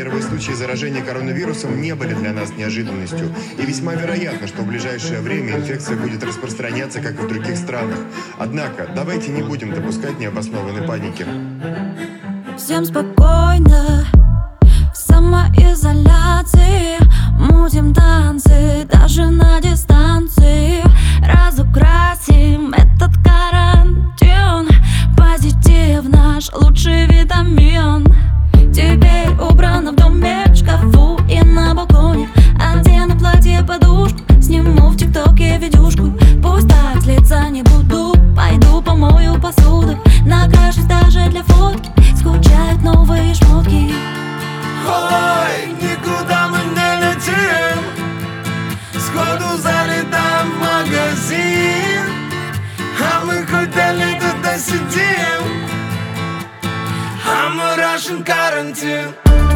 Первые случаи заражения коронавирусом не были для нас неожиданностью, и весьма вероятно, что в ближайшее время инфекция будет распространяться, как и в других странах. Однако, давайте не будем допускать необоснованной паники. Всем спокойно, в самоизоляции мутим танцы, даже на дистанции. Разукрасим этот карантин, позитив наш лучший витамин. Теперь убрано в доме, в шкафу и на балконе. Одену платье, подушку, сниму в ТикТоке видюшку. Пусть так с лица не буду, пойду помою посуду. Накрашусь даже для фотки, скучают новые шмотки. Ой, никуда мы не летим, сходу залетаем в магазин. А мы хотели туда сидим, а мы Russian карантин.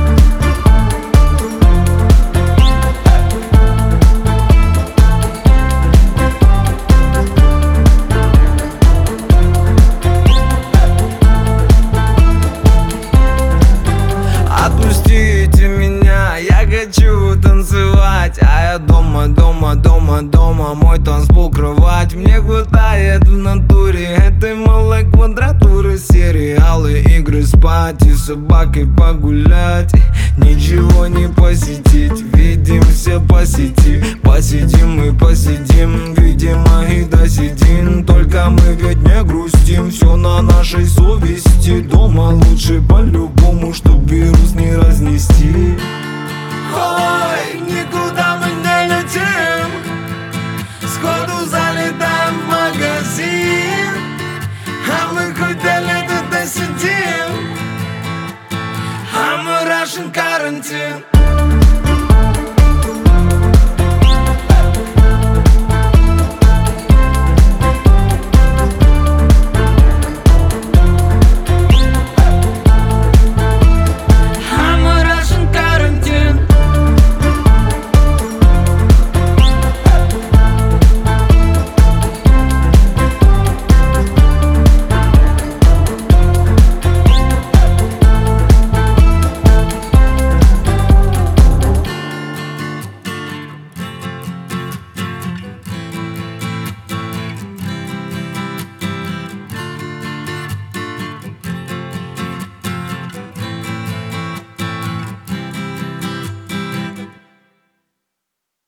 Отпустите меня, я хочу танцевать, а я дома, мой танцпол, кровать. Мне хватает в натуре этой малой квадратуры. Сериалы, игры, спать и с собакой погулять. Ничего не посетить, видимся по сети. Посидим и посидим, видимо и досидим. Только мы ведь не грустим, все на нашей совести. Дома лучше по-любому, чтоб вирус не разнести. Ой, никуда мы не летим, сходу залетаем в магазин. А мы хотели туда сидим, а мы Russian карантин.